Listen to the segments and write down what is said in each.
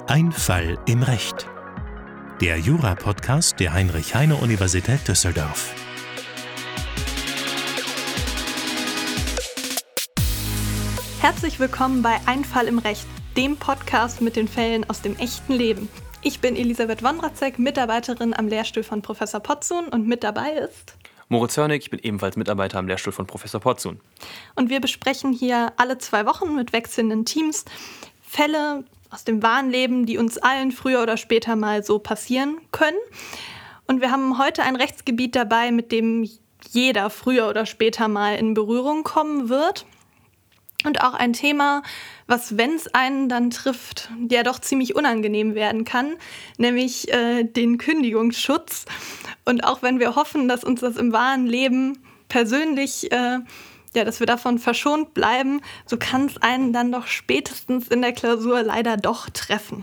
Ein Fall im Recht. Der Jura-Podcast der Heinrich-Heine-Universität Düsseldorf. Herzlich willkommen bei Ein Fall im Recht, dem Podcast mit den Fällen aus dem echten Leben. Ich bin Elisabeth Wondracek, Mitarbeiterin am Lehrstuhl von Professor Potzun, und mit dabei ist Moritz Hörnig, ich bin ebenfalls Mitarbeiter am Lehrstuhl von Professor Potzun. Und wir besprechen hier alle 2 Wochen mit wechselnden Teams Fälle aus dem wahren Leben, die uns allen früher oder später mal so passieren können. Und wir haben heute ein Rechtsgebiet dabei, mit dem jeder früher oder später mal in Berührung kommen wird. Und auch ein Thema, was, wenn es einen dann trifft, ja doch ziemlich unangenehm werden kann, nämlich den Kündigungsschutz. Und auch wenn wir hoffen, dass uns das im wahren Leben persönlich, dass wir davon verschont bleiben, so kann es einen dann doch spätestens in der Klausur leider doch treffen.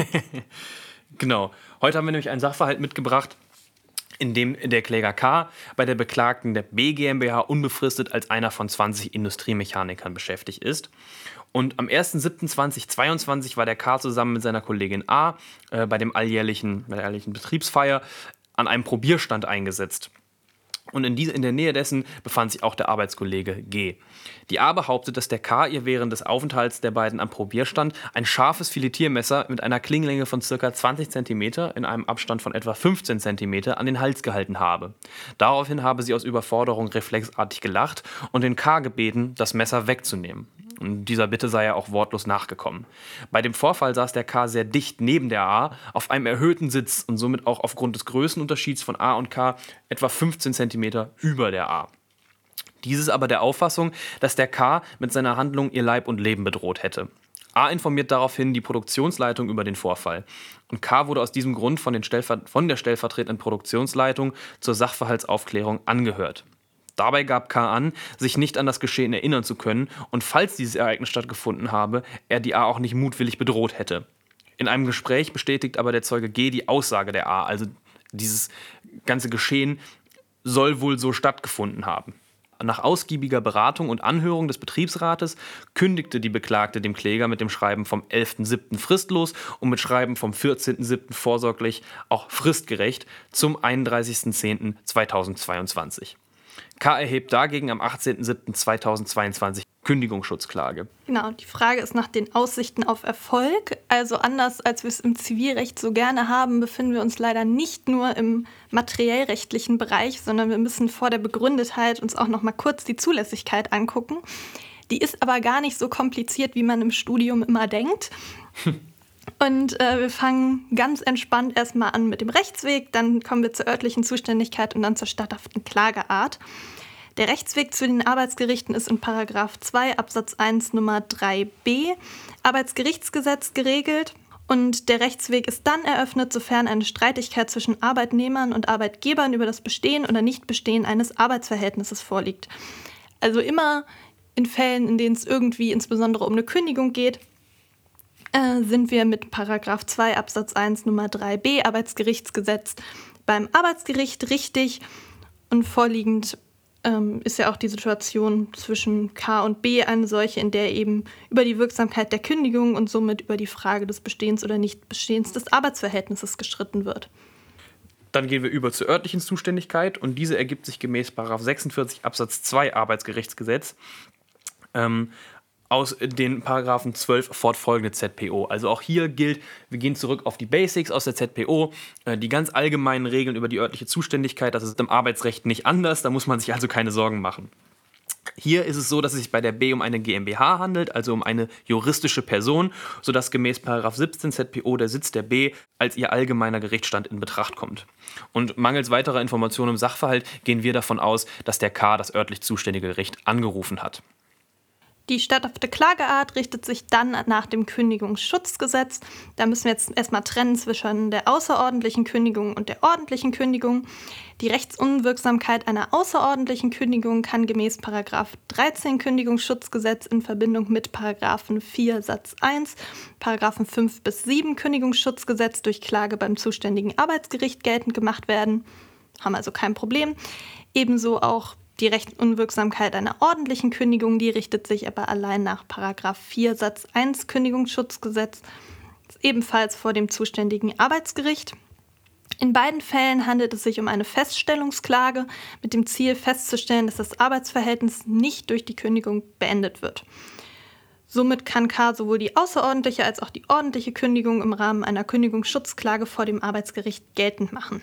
Genau. Heute haben wir nämlich einen Sachverhalt mitgebracht, in dem der Kläger K. bei der Beklagten der B GmbH unbefristet als einer von 20 Industriemechanikern beschäftigt ist. Und am 1.7.2022 war der K. zusammen mit seiner Kollegin A. Bei der alljährlichen Betriebsfeier an einem Probierstand eingesetzt. Und in der Nähe dessen befand sich auch der Arbeitskollege G. Die A behauptet, dass der K. ihr während des Aufenthalts der beiden am Probierstand ein scharfes Filetiermesser mit einer Klingenlänge von ca. 20 cm in einem Abstand von etwa 15 cm an den Hals gehalten habe. Daraufhin habe sie aus Überforderung reflexartig gelacht und den K. gebeten, das Messer wegzunehmen. Und dieser Bitte sei er auch wortlos nachgekommen. Bei dem Vorfall saß der K. sehr dicht neben der A auf einem erhöhten Sitz und somit auch aufgrund des Größenunterschieds von A und K etwa 15 cm über der A. Dieses aber der Auffassung, dass der K. mit seiner Handlung ihr Leib und Leben bedroht hätte. A. informiert daraufhin die Produktionsleitung über den Vorfall. Und K. wurde aus diesem Grund von der stellvertretenden Produktionsleitung zur Sachverhaltsaufklärung angehört. Dabei gab K. an, sich nicht an das Geschehen erinnern zu können und falls dieses Ereignis stattgefunden habe, er die A. auch nicht mutwillig bedroht hätte. In einem Gespräch bestätigt aber der Zeuge G. die Aussage der A., also dieses ganze Geschehen soll wohl so stattgefunden haben. Nach ausgiebiger Beratung und Anhörung des Betriebsrates kündigte die Beklagte dem Kläger mit dem Schreiben vom 11.07. fristlos und mit Schreiben vom 14.07. vorsorglich, auch fristgerecht, zum 31.10.2022. K. erhebt dagegen am 18.07.2022 Kündigungsschutzklage. Genau, die Frage ist nach den Aussichten auf Erfolg. Also anders als wir es im Zivilrecht so gerne haben, befinden wir uns leider nicht nur im materiellrechtlichen Bereich, sondern wir müssen vor der Begründetheit uns auch noch mal kurz die Zulässigkeit angucken. Die ist aber gar nicht so kompliziert, wie man im Studium immer denkt. Und wir fangen ganz entspannt erstmal an mit dem Rechtsweg, dann kommen wir zur örtlichen Zuständigkeit und dann zur statthaften Klageart. Der Rechtsweg zu den Arbeitsgerichten ist in § 2 Absatz 1 Nummer 3b Arbeitsgerichtsgesetz geregelt. Und der Rechtsweg ist dann eröffnet, sofern eine Streitigkeit zwischen Arbeitnehmern und Arbeitgebern über das Bestehen oder Nichtbestehen eines Arbeitsverhältnisses vorliegt. Also immer in Fällen, in denen es irgendwie insbesondere um eine Kündigung geht, sind wir mit § 2 Absatz 1 Nummer 3b Arbeitsgerichtsgesetz beim Arbeitsgericht richtig. Und vorliegend ist ja auch die Situation zwischen K und B eine solche, in der eben über die Wirksamkeit der Kündigung und somit über die Frage des Bestehens oder Nichtbestehens des Arbeitsverhältnisses gestritten wird. Dann gehen wir über zur örtlichen Zuständigkeit und diese ergibt sich gemäß § 46 Absatz 2 Arbeitsgerichtsgesetz aus den Paragraphen 12 fortfolgende ZPO. Also auch hier gilt, wir gehen zurück auf die Basics aus der ZPO, die ganz allgemeinen Regeln über die örtliche Zuständigkeit, das ist im Arbeitsrecht nicht anders, da muss man sich also keine Sorgen machen. Hier ist es so, dass es sich bei der B um eine GmbH handelt, also um eine juristische Person, sodass gemäß § 17 ZPO der Sitz der B als ihr allgemeiner Gerichtsstand in Betracht kommt. Und mangels weiterer Informationen im Sachverhalt gehen wir davon aus, dass der K. das örtlich zuständige Gericht angerufen hat. Die statthafte Klageart richtet sich dann nach dem Kündigungsschutzgesetz. Da müssen wir jetzt erstmal trennen zwischen der außerordentlichen Kündigung und der ordentlichen Kündigung. Die Rechtsunwirksamkeit einer außerordentlichen Kündigung kann gemäß § 13 Kündigungsschutzgesetz in Verbindung mit § 4 Satz 1, § 5 bis 7 Kündigungsschutzgesetz durch Klage beim zuständigen Arbeitsgericht geltend gemacht werden. Haben also kein Problem. Ebenso auch die Rechtsunwirksamkeit einer ordentlichen Kündigung, die richtet sich aber allein nach § 4 Satz 1 Kündigungsschutzgesetz ebenfalls vor dem zuständigen Arbeitsgericht. In beiden Fällen handelt es sich um eine Feststellungsklage mit dem Ziel festzustellen, dass das Arbeitsverhältnis nicht durch die Kündigung beendet wird. Somit kann K sowohl die außerordentliche als auch die ordentliche Kündigung im Rahmen einer Kündigungsschutzklage vor dem Arbeitsgericht geltend machen.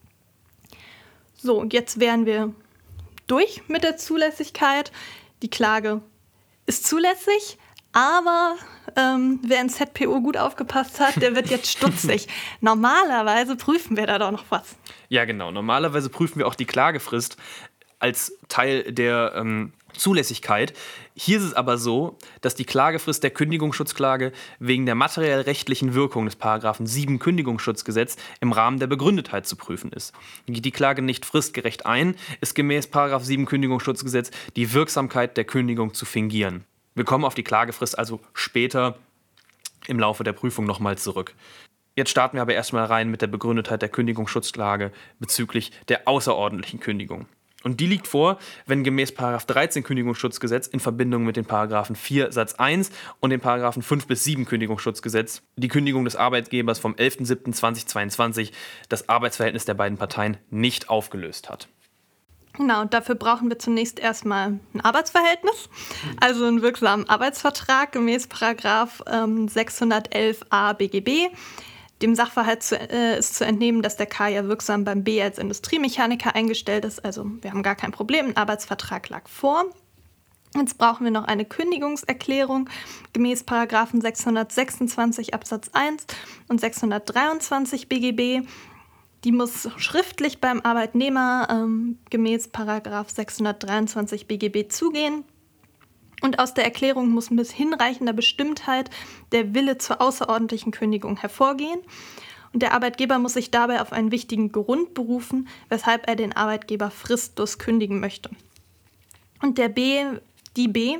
So, jetzt wären wir durch mit der Zulässigkeit. Die Klage ist zulässig, aber wer in ZPO gut aufgepasst hat, der wird jetzt stutzig. Normalerweise prüfen wir da doch noch was. Ja, genau. Normalerweise prüfen wir auch die Klagefrist als Teil der Zulässigkeit. Hier ist es aber so, dass die Klagefrist der Kündigungsschutzklage wegen der materiell-rechtlichen Wirkung des § 7 Kündigungsschutzgesetz im Rahmen der Begründetheit zu prüfen ist. Geht die Klage nicht fristgerecht ein, ist gemäß § 7 Kündigungsschutzgesetz die Wirksamkeit der Kündigung zu fingieren. Wir kommen auf die Klagefrist also später im Laufe der Prüfung nochmal zurück. Jetzt starten wir aber erstmal rein mit der Begründetheit der Kündigungsschutzklage bezüglich der außerordentlichen Kündigung. Und die liegt vor, wenn gemäß § 13 Kündigungsschutzgesetz in Verbindung mit den § 4 Satz 1 und den § 5 bis 7 Kündigungsschutzgesetz die Kündigung des Arbeitgebers vom 11.07.2022 das Arbeitsverhältnis der beiden Parteien nicht aufgelöst hat. Genau, und dafür brauchen wir zunächst erstmal ein Arbeitsverhältnis, also einen wirksamen Arbeitsvertrag gemäß § 611a BGB. Dem Sachverhalt ist zu entnehmen, dass der K ja wirksam beim B als Industriemechaniker eingestellt ist. Also wir haben gar kein Problem, ein Arbeitsvertrag lag vor. Jetzt brauchen wir noch eine Kündigungserklärung gemäß § 626 Absatz 1 und 623 BGB. Die muss schriftlich beim Arbeitnehmer gemäß § 623 BGB zugehen. Und aus der Erklärung muss mit hinreichender Bestimmtheit der Wille zur außerordentlichen Kündigung hervorgehen. Und der Arbeitgeber muss sich dabei auf einen wichtigen Grund berufen, weshalb er den Arbeitgeber fristlos kündigen möchte. Und die B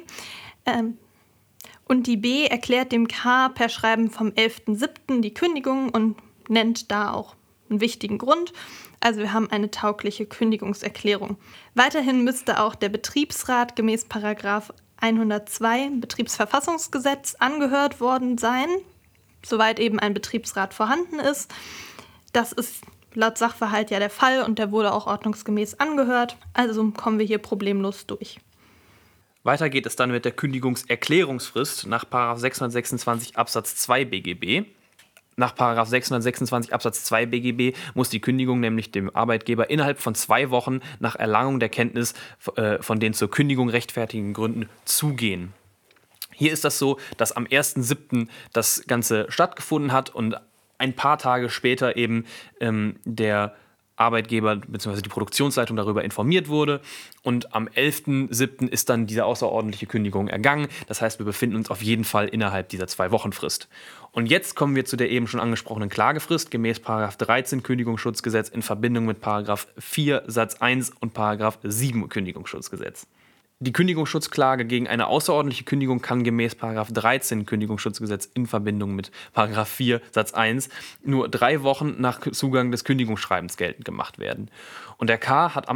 erklärt dem K per Schreiben vom 11.07. die Kündigung und nennt da auch einen wichtigen Grund. Also wir haben eine taugliche Kündigungserklärung. Weiterhin müsste auch der Betriebsrat gemäß § 102 Betriebsverfassungsgesetz angehört worden sein, soweit eben ein Betriebsrat vorhanden ist. Das ist laut Sachverhalt ja der Fall und der wurde auch ordnungsgemäß angehört. Also kommen wir hier problemlos durch. Weiter geht es dann mit der Kündigungserklärungsfrist nach § 626 Absatz 2 BGB. Nach § 626 Absatz 2 BGB muss die Kündigung nämlich dem Arbeitgeber innerhalb von 2 Wochen nach Erlangung der Kenntnis von den zur Kündigung rechtfertigen Gründen zugehen. Hier ist das so, dass am 1.07. das Ganze stattgefunden hat und ein paar Tage später eben der Arbeitgeber bzw. die Produktionsleitung darüber informiert wurde. Und am 11.07. ist dann diese außerordentliche Kündigung ergangen. Das heißt, wir befinden uns auf jeden Fall innerhalb dieser 2-Wochen-Frist. Und jetzt kommen wir zu der eben schon angesprochenen Klagefrist gemäß § 13 Kündigungsschutzgesetz in Verbindung mit § 4 Satz 1 und § 7 Kündigungsschutzgesetz. Die Kündigungsschutzklage gegen eine außerordentliche Kündigung kann gemäß § 13 Kündigungsschutzgesetz in Verbindung mit § 4 Satz 1 nur 3 Wochen nach Zugang des Kündigungsschreibens geltend gemacht werden. Und der K hat am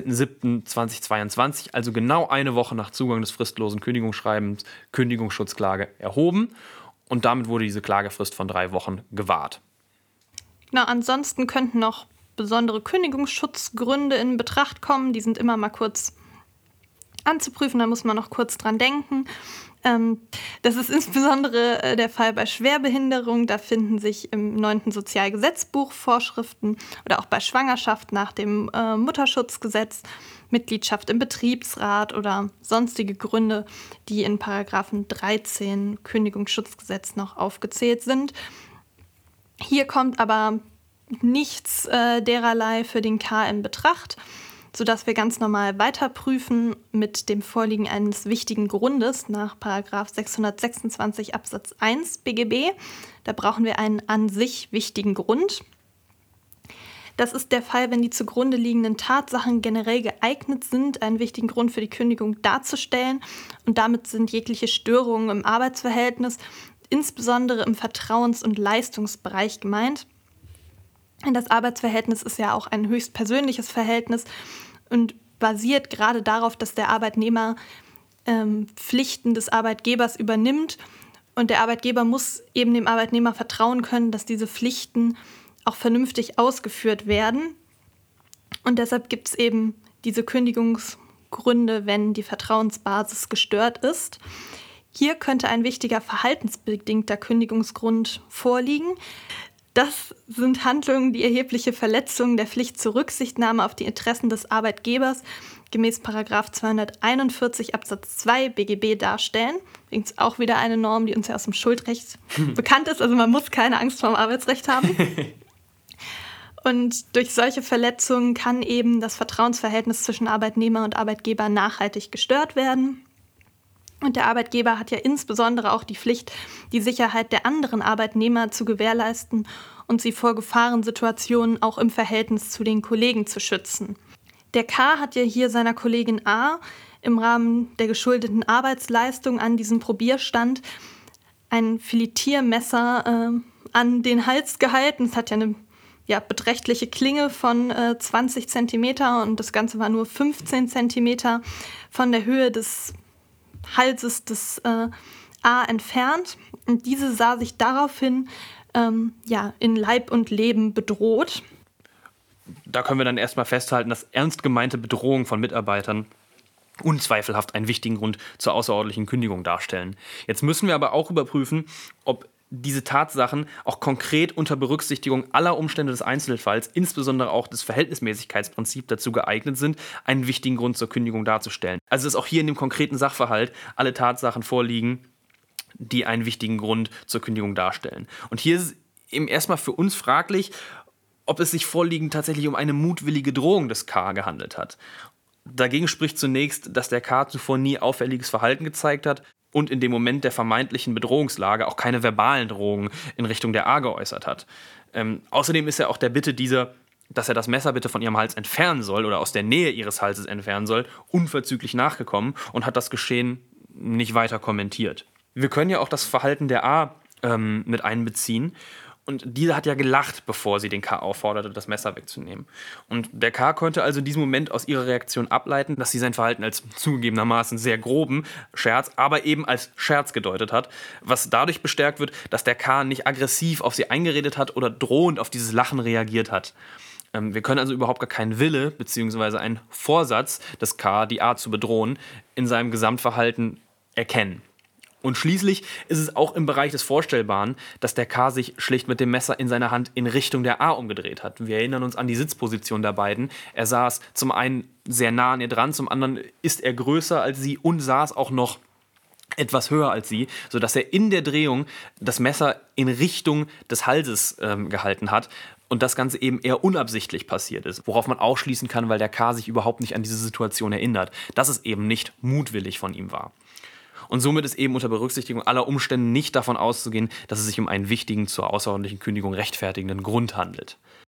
18.07.2022, also genau eine Woche nach Zugang des fristlosen Kündigungsschreibens, Kündigungsschutzklage erhoben. Und damit wurde diese Klagefrist von 3 Wochen gewahrt. Genau, ansonsten könnten noch besondere Kündigungsschutzgründe in Betracht kommen. Die sind immer mal kurz anzuprüfen, da muss man noch kurz dran denken. Das ist insbesondere der Fall bei Schwerbehinderung. Da finden sich im 9. Sozialgesetzbuch Vorschriften oder auch bei Schwangerschaft nach dem Mutterschutzgesetz, Mitgliedschaft im Betriebsrat oder sonstige Gründe, die in § 13 Kündigungsschutzgesetz noch aufgezählt sind. Hier kommt aber nichts dererlei für den K in Betracht, sodass wir ganz normal weiterprüfen mit dem Vorliegen eines wichtigen Grundes nach § 626 Absatz 1 BGB. Da brauchen wir einen an sich wichtigen Grund. Das ist der Fall, wenn die zugrunde liegenden Tatsachen generell geeignet sind, einen wichtigen Grund für die Kündigung darzustellen. Und damit sind jegliche Störungen im Arbeitsverhältnis, insbesondere im Vertrauens- und Leistungsbereich gemeint. Das Arbeitsverhältnis ist ja auch ein höchst persönliches Verhältnis und basiert gerade darauf, dass der Arbeitnehmer Pflichten des Arbeitgebers übernimmt, Und der Arbeitgeber muss eben dem Arbeitnehmer vertrauen können, dass diese Pflichten auch vernünftig ausgeführt werden. Und deshalb gibt es eben diese Kündigungsgründe, wenn die Vertrauensbasis gestört ist. Hier könnte ein wichtiger verhaltensbedingter Kündigungsgrund vorliegen. Das sind Handlungen, die erhebliche Verletzungen der Pflicht zur Rücksichtnahme auf die Interessen des Arbeitgebers gemäß § 241 Absatz 2 BGB darstellen. Übrigens auch wieder eine Norm, die uns ja aus dem Schuldrecht bekannt ist. Also man muss keine Angst vor dem Arbeitsrecht haben. Und durch solche Verletzungen kann eben das Vertrauensverhältnis zwischen Arbeitnehmer und Arbeitgeber nachhaltig gestört werden. Und der Arbeitgeber hat ja insbesondere auch die Pflicht, die Sicherheit der anderen Arbeitnehmer zu gewährleisten und sie vor Gefahrensituationen auch im Verhältnis zu den Kollegen zu schützen. Der K. hat ja hier seiner Kollegin A. im Rahmen der geschuldeten Arbeitsleistung an diesem Probierstand ein Filetiermesser an den Hals gehalten. Es hat ja eine beträchtliche Klinge von 20 Zentimeter und das Ganze war nur 15 Zentimeter von der Höhe des Halses des A entfernt. Und diese sah sich daraufhin in Leib und Leben bedroht. Da können wir dann erstmal festhalten, dass ernst gemeinte Bedrohungen von Mitarbeitern unzweifelhaft einen wichtigen Grund zur außerordentlichen Kündigung darstellen. Jetzt müssen wir aber auch überprüfen, ob diese Tatsachen auch konkret unter Berücksichtigung aller Umstände des Einzelfalls, insbesondere auch des Verhältnismäßigkeitsprinzips, dazu geeignet sind, einen wichtigen Grund zur Kündigung darzustellen. Also dass auch hier in dem konkreten Sachverhalt alle Tatsachen vorliegen, die einen wichtigen Grund zur Kündigung darstellen. Und hier ist eben erstmal für uns fraglich, ob es sich vorliegend tatsächlich um eine mutwillige Drohung des K. gehandelt hat. Dagegen spricht zunächst, dass der K. zuvor nie auffälliges Verhalten gezeigt hat und in dem Moment der vermeintlichen Bedrohungslage auch keine verbalen Drohungen in Richtung der A geäußert hat. Außerdem ist er auch der Bitte dieser, dass er das Messer bitte von ihrem Hals entfernen soll oder aus der Nähe ihres Halses entfernen soll, unverzüglich nachgekommen und hat das Geschehen nicht weiter kommentiert. Wir können ja auch das Verhalten der A mit einbeziehen. Und diese hat ja gelacht, bevor sie den K. aufforderte, das Messer wegzunehmen. Und der K. konnte also in diesem Moment aus ihrer Reaktion ableiten, dass sie sein Verhalten als zugegebenermaßen sehr groben Scherz, aber eben als Scherz gedeutet hat, was dadurch bestärkt wird, dass der K. nicht aggressiv auf sie eingeredet hat oder drohend auf dieses Lachen reagiert hat. Wir können also überhaupt gar keinen Wille bzw. einen Vorsatz des K., die A zu bedrohen, in seinem Gesamtverhalten erkennen. Und schließlich ist es auch im Bereich des Vorstellbaren, dass der K. sich schlicht mit dem Messer in seiner Hand in Richtung der A umgedreht hat. Wir erinnern uns an die Sitzposition der beiden. Er saß zum einen sehr nah an ihr dran, zum anderen ist er größer als sie und saß auch noch etwas höher als sie, sodass er in der Drehung das Messer in Richtung des Halses gehalten hat. Und das Ganze eben eher unabsichtlich passiert ist, worauf man auch schließen kann, weil der K. sich überhaupt nicht an diese Situation erinnert, dass es eben nicht mutwillig von ihm war. Und somit ist eben unter Berücksichtigung aller Umstände nicht davon auszugehen, dass es sich um einen wichtigen, zur außerordentlichen Kündigung rechtfertigenden Grund handelt.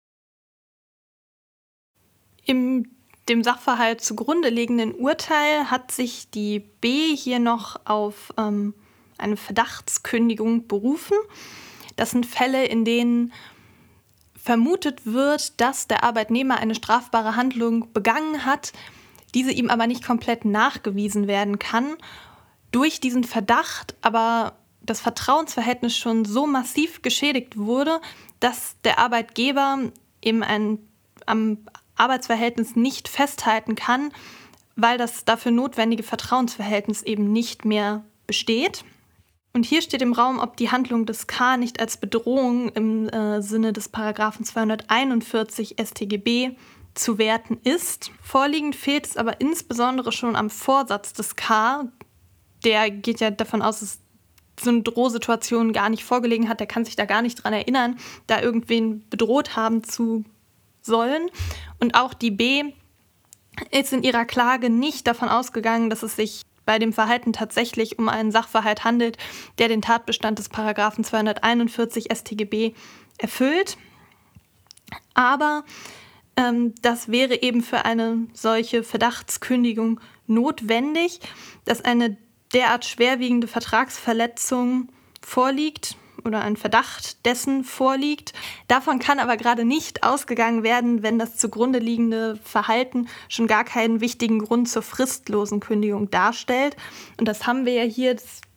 Im dem Sachverhalt zugrunde liegenden Urteil hat sich die B hier noch auf eine Verdachtskündigung berufen. Das sind Fälle, in denen vermutet wird, dass der Arbeitnehmer eine strafbare Handlung begangen hat, diese ihm aber nicht komplett nachgewiesen werden kann. Durch diesen Verdacht aber das Vertrauensverhältnis schon so massiv geschädigt wurde, dass der Arbeitgeber eben am Arbeitsverhältnis nicht festhalten kann, weil das dafür notwendige Vertrauensverhältnis eben nicht mehr besteht. Und hier steht im Raum, ob die Handlung des K. nicht als Bedrohung im Sinne des Paragraphen 241 StGB zu werten ist. Vorliegend fehlt es aber insbesondere schon am Vorsatz des K. Der geht ja davon aus, dass so eine Drohsituation gar nicht vorgelegen hat. Der kann sich da gar nicht dran erinnern, da irgendwen bedroht haben zu sollen. Und auch die B ist in ihrer Klage nicht davon ausgegangen, dass es sich bei dem Verhalten tatsächlich um einen Sachverhalt handelt, der den Tatbestand des Paragraphen 241 StGB erfüllt. Aber das wäre eben für eine solche Verdachtskündigung notwendig, dass eine derart schwerwiegende Vertragsverletzung vorliegt oder ein Verdacht dessen vorliegt. Davon kann aber gerade nicht ausgegangen werden, wenn das zugrunde liegende Verhalten schon gar keinen wichtigen Grund zur fristlosen Kündigung darstellt. Und das haben wir ja hier, das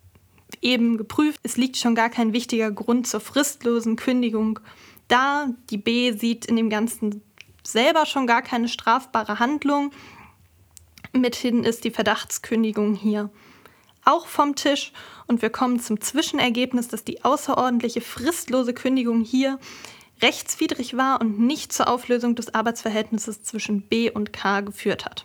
eben geprüft, es liegt schon gar kein wichtiger Grund zur fristlosen Kündigung da. Die B sieht in dem Ganzen selber schon gar keine strafbare Handlung. Mithin ist die Verdachtskündigung hier auch vom Tisch und wir kommen zum Zwischenergebnis, dass die außerordentliche fristlose Kündigung hier rechtswidrig war und nicht zur Auflösung des Arbeitsverhältnisses zwischen B und K geführt hat.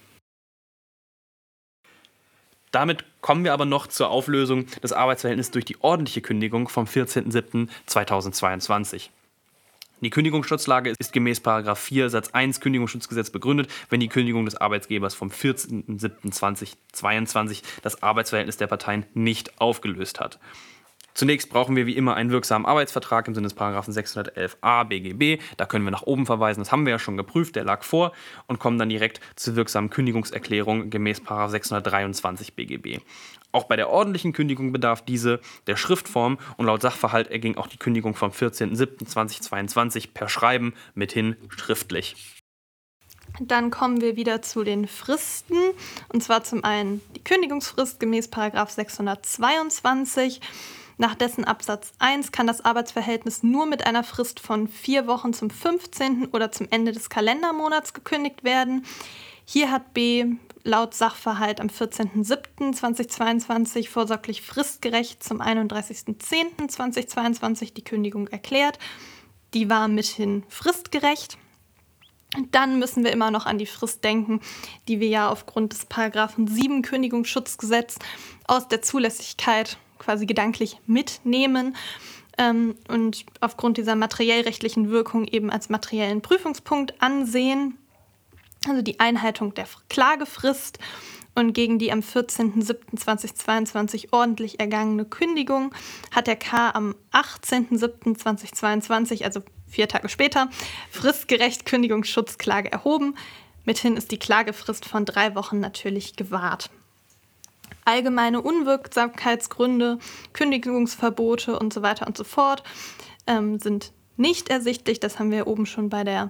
Damit kommen wir aber noch zur Auflösung des Arbeitsverhältnisses durch die ordentliche Kündigung vom 14.07.2022. Die Kündigungsschutzlage ist gemäß § 4 Satz 1 Kündigungsschutzgesetz begründet, wenn die Kündigung des Arbeitgebers vom 14.07.2022 das Arbeitsverhältnis der Parteien nicht aufgelöst hat. Zunächst brauchen wir wie immer einen wirksamen Arbeitsvertrag im Sinne des § 611a BGB. Da können wir nach oben verweisen, das haben wir ja schon geprüft, der lag vor, und kommen dann direkt zur wirksamen Kündigungserklärung gemäß § 623 BGB. Auch bei der ordentlichen Kündigung bedarf diese der Schriftform und laut Sachverhalt erging auch die Kündigung vom 14.07.2022 per Schreiben, mithin schriftlich. Dann kommen wir wieder zu den Fristen, und zwar zum einen die Kündigungsfrist gemäß § 622. Nach dessen Absatz 1 kann das Arbeitsverhältnis nur mit einer Frist von 4 Wochen zum 15. oder zum Ende des Kalendermonats gekündigt werden. Hier hat B laut Sachverhalt am 14.07.2022 vorsorglich fristgerecht zum 31.10.2022 die Kündigung erklärt. Die war mithin fristgerecht. Dann müssen wir immer noch an die Frist denken, die wir ja aufgrund des § 7 Kündigungsschutzgesetz aus der Zulässigkeit quasi gedanklich mitnehmen und aufgrund dieser materiellrechtlichen Wirkung eben als materiellen Prüfungspunkt ansehen. Also die Einhaltung der Klagefrist und gegen die am 14.07.2022 ordentlich ergangene Kündigung hat der K am 18.07.2022, also 4 Tage später, fristgerecht Kündigungsschutzklage erhoben. Mithin ist die Klagefrist von 3 Wochen natürlich gewahrt. Allgemeine Unwirksamkeitsgründe, Kündigungsverbote und so weiter und so fort sind nicht ersichtlich. Das haben wir ja oben schon bei der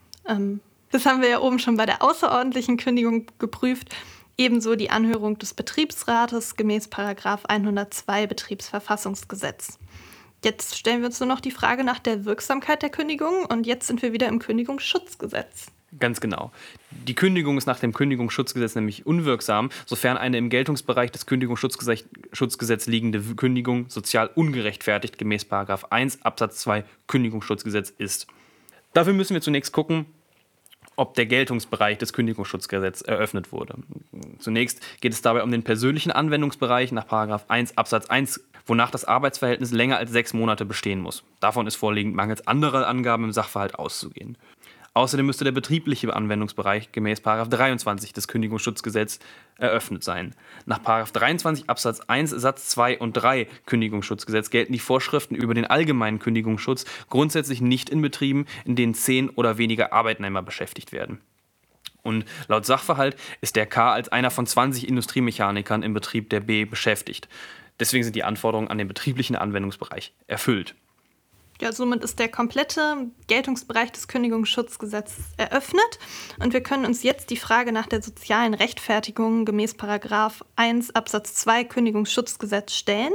außerordentlichen Kündigung geprüft. Ebenso die Anhörung des Betriebsrates gemäß § 102 Betriebsverfassungsgesetz. Jetzt stellen wir uns nur noch die Frage nach der Wirksamkeit der Kündigung und jetzt sind wir wieder im Kündigungsschutzgesetz. Ganz genau. Die Kündigung ist nach dem Kündigungsschutzgesetz nämlich unwirksam, sofern eine im Geltungsbereich des Kündigungsschutzgesetzes liegende Kündigung sozial ungerechtfertigt gemäß § 1 Absatz 2 Kündigungsschutzgesetz ist. Dafür müssen wir zunächst gucken, ob der Geltungsbereich des Kündigungsschutzgesetzes eröffnet wurde. Zunächst geht es dabei um den persönlichen Anwendungsbereich nach § 1 Absatz 1, wonach das Arbeitsverhältnis länger als 6 Monate bestehen muss. Davon ist vorliegend mangels anderer Angaben im Sachverhalt auszugehen. Außerdem müsste der betriebliche Anwendungsbereich gemäß § 23 des Kündigungsschutzgesetzes eröffnet sein. Nach § 23 Absatz 1 Satz 2 und 3 Kündigungsschutzgesetz gelten die Vorschriften über den allgemeinen Kündigungsschutz grundsätzlich nicht in Betrieben, in denen 10 oder weniger Arbeitnehmer beschäftigt werden. Und laut Sachverhalt ist der K als einer von 20 Industriemechanikern im Betrieb der B beschäftigt. Deswegen sind die Anforderungen an den betrieblichen Anwendungsbereich erfüllt. Ja, somit ist der komplette Geltungsbereich des Kündigungsschutzgesetzes eröffnet und wir können uns jetzt die Frage nach der sozialen Rechtfertigung gemäß § 1 Absatz 2 Kündigungsschutzgesetz stellen.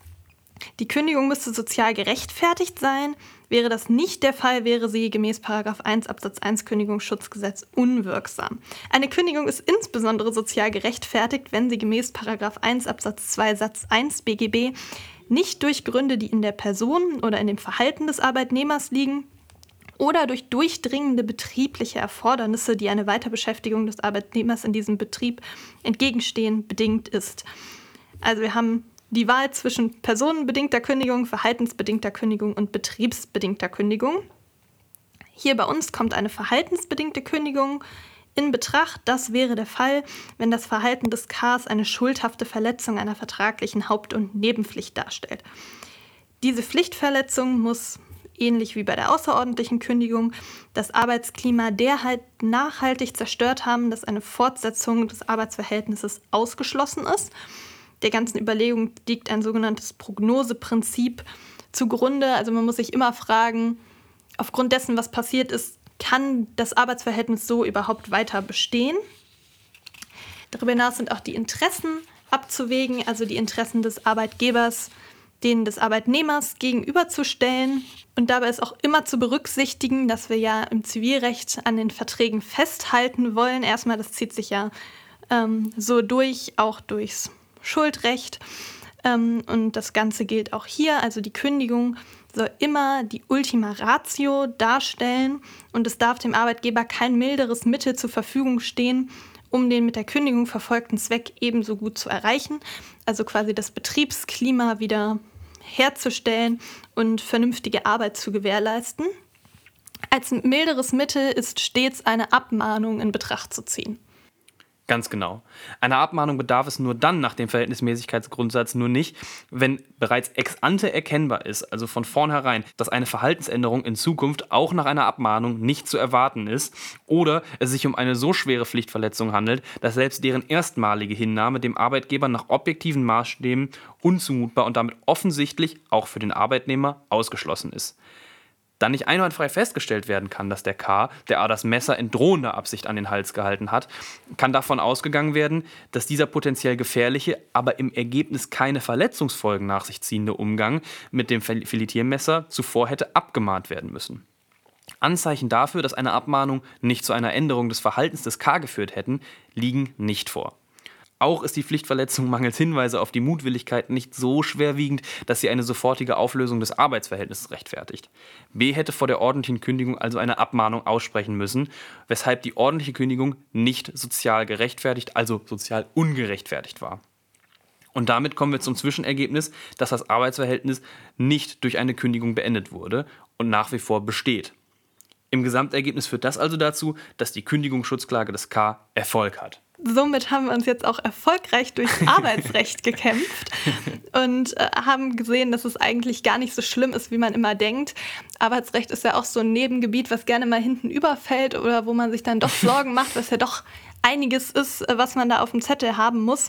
Die Kündigung müsste sozial gerechtfertigt sein. Wäre das nicht der Fall, wäre sie gemäß § 1 Absatz 1 Kündigungsschutzgesetz unwirksam. Eine Kündigung ist insbesondere sozial gerechtfertigt, wenn sie gemäß § 1 Absatz 2 Satz 1 BGB nicht durch Gründe, die in der Person oder in dem Verhalten des Arbeitnehmers liegen oder durch durchdringende betriebliche Erfordernisse, die eine Weiterbeschäftigung des Arbeitnehmers in diesem Betrieb entgegenstehen, bedingt ist. Also wir haben die Wahl zwischen personenbedingter Kündigung, verhaltensbedingter Kündigung und betriebsbedingter Kündigung. Hier bei uns kommt eine verhaltensbedingte Kündigung in Betracht. Das wäre der Fall, wenn das Verhalten des Ks eine schuldhafte Verletzung einer vertraglichen Haupt- und Nebenpflicht darstellt. Diese Pflichtverletzung muss, ähnlich wie bei der außerordentlichen Kündigung, das Arbeitsklima derart nachhaltig zerstört haben, dass eine Fortsetzung des Arbeitsverhältnisses ausgeschlossen ist. Der ganzen Überlegung liegt ein sogenanntes Prognoseprinzip zugrunde. Also man muss sich immer fragen, aufgrund dessen, was passiert ist, kann das Arbeitsverhältnis so überhaupt weiter bestehen? Darüber hinaus sind auch die Interessen abzuwägen, also die Interessen des Arbeitgebers denen des Arbeitnehmers gegenüberzustellen. Und dabei ist auch immer zu berücksichtigen, dass wir ja im Zivilrecht an den Verträgen festhalten wollen. Erstmal, das zieht sich ja so durch, auch durchs Schuldrecht. Und das Ganze gilt auch hier. Also die Kündigung soll immer die Ultima Ratio darstellen und es darf dem Arbeitgeber kein milderes Mittel zur Verfügung stehen, um den mit der Kündigung verfolgten Zweck ebenso gut zu erreichen. Also quasi das Betriebsklima wieder herzustellen und vernünftige Arbeit zu gewährleisten. Als milderes Mittel ist stets eine Abmahnung in Betracht zu ziehen. Ganz genau. Einer Abmahnung bedarf es nur dann nach dem Verhältnismäßigkeitsgrundsatz nur nicht, wenn bereits ex ante erkennbar ist, also von vornherein, dass eine Verhaltensänderung in Zukunft auch nach einer Abmahnung nicht zu erwarten ist oder es sich um eine so schwere Pflichtverletzung handelt, dass selbst deren erstmalige Hinnahme dem Arbeitgeber nach objektiven Maßstäben unzumutbar und damit offensichtlich auch für den Arbeitnehmer ausgeschlossen ist. Da nicht einwandfrei festgestellt werden kann, dass der K. der A. das Messer in drohender Absicht an den Hals gehalten hat, kann davon ausgegangen werden, dass dieser potenziell gefährliche, aber im Ergebnis keine Verletzungsfolgen nach sich ziehende Umgang mit dem Filetiermesser zuvor hätte abgemahnt werden müssen. Anzeichen dafür, dass eine Abmahnung nicht zu einer Änderung des Verhaltens des K. geführt hätten, liegen nicht vor. Auch ist die Pflichtverletzung mangels Hinweise auf die Mutwilligkeit nicht so schwerwiegend, dass sie eine sofortige Auflösung des Arbeitsverhältnisses rechtfertigt. B. hätte vor der ordentlichen Kündigung also eine Abmahnung aussprechen müssen, weshalb die ordentliche Kündigung nicht sozial gerechtfertigt, also sozial ungerechtfertigt war. Und damit kommen wir zum Zwischenergebnis, dass das Arbeitsverhältnis nicht durch eine Kündigung beendet wurde und nach wie vor besteht. Im Gesamtergebnis führt das also dazu, dass die Kündigungsschutzklage des K. Erfolg hat. Somit haben wir uns jetzt auch erfolgreich durchs Arbeitsrecht gekämpft und haben gesehen, dass es eigentlich gar nicht so schlimm ist, wie man immer denkt. Arbeitsrecht ist ja auch so ein Nebengebiet, was gerne mal hinten überfällt oder wo man sich dann doch Sorgen macht, was ja doch einiges ist, was man da auf dem Zettel haben muss.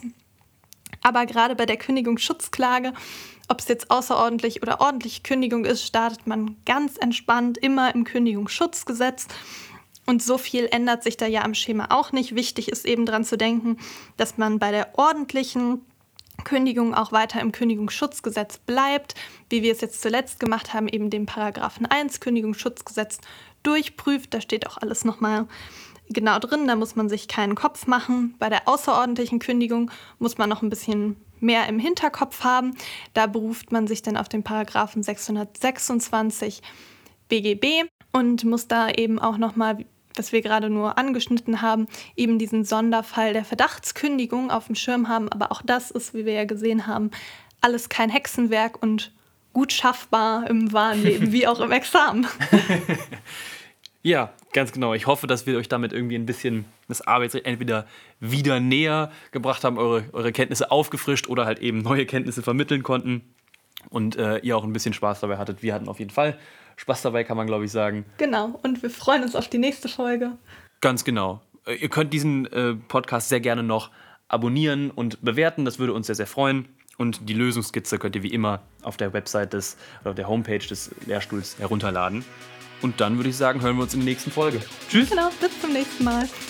Aber gerade bei der Kündigungsschutzklage, ob es jetzt außerordentlich oder ordentliche Kündigung ist, startet man ganz entspannt immer im Kündigungsschutzgesetz. Und so viel ändert sich da ja am Schema auch nicht. Wichtig ist eben dran zu denken, dass man bei der ordentlichen Kündigung auch weiter im Kündigungsschutzgesetz bleibt, wie wir es jetzt zuletzt gemacht haben, eben den Paragraphen 1 Kündigungsschutzgesetz durchprüft. Da steht auch alles nochmal genau drin, da muss man sich keinen Kopf machen. Bei der außerordentlichen Kündigung muss man noch ein bisschen mehr im Hinterkopf haben. Da beruft man sich dann auf den Paragraphen 626 BGB und muss da eben auch nochmal, was wir gerade nur angeschnitten haben, eben diesen Sonderfall der Verdachtskündigung auf dem Schirm haben. Aber auch das ist, wie wir ja gesehen haben, alles kein Hexenwerk und gut schaffbar im wahren Leben, wie auch im Examen. Ja, ganz genau. Ich hoffe, dass wir euch damit irgendwie ein bisschen das Arbeitsrecht entweder wieder näher gebracht haben, eure Kenntnisse aufgefrischt oder halt eben neue Kenntnisse vermitteln konnten und ihr auch ein bisschen Spaß dabei hattet. Wir hatten auf jeden Fall Spaß dabei, kann man glaube ich sagen. Genau, und wir freuen uns auf die nächste Folge. Ganz genau. Ihr könnt diesen Podcast sehr gerne noch abonnieren und bewerten, das würde uns sehr, sehr freuen. Und die Lösungsskizze könnt ihr wie immer auf der Website oder auf der Homepage des Lehrstuhls herunterladen. Und dann würde ich sagen, hören wir uns in der nächsten Folge. Tschüss. Genau, bis zum nächsten Mal.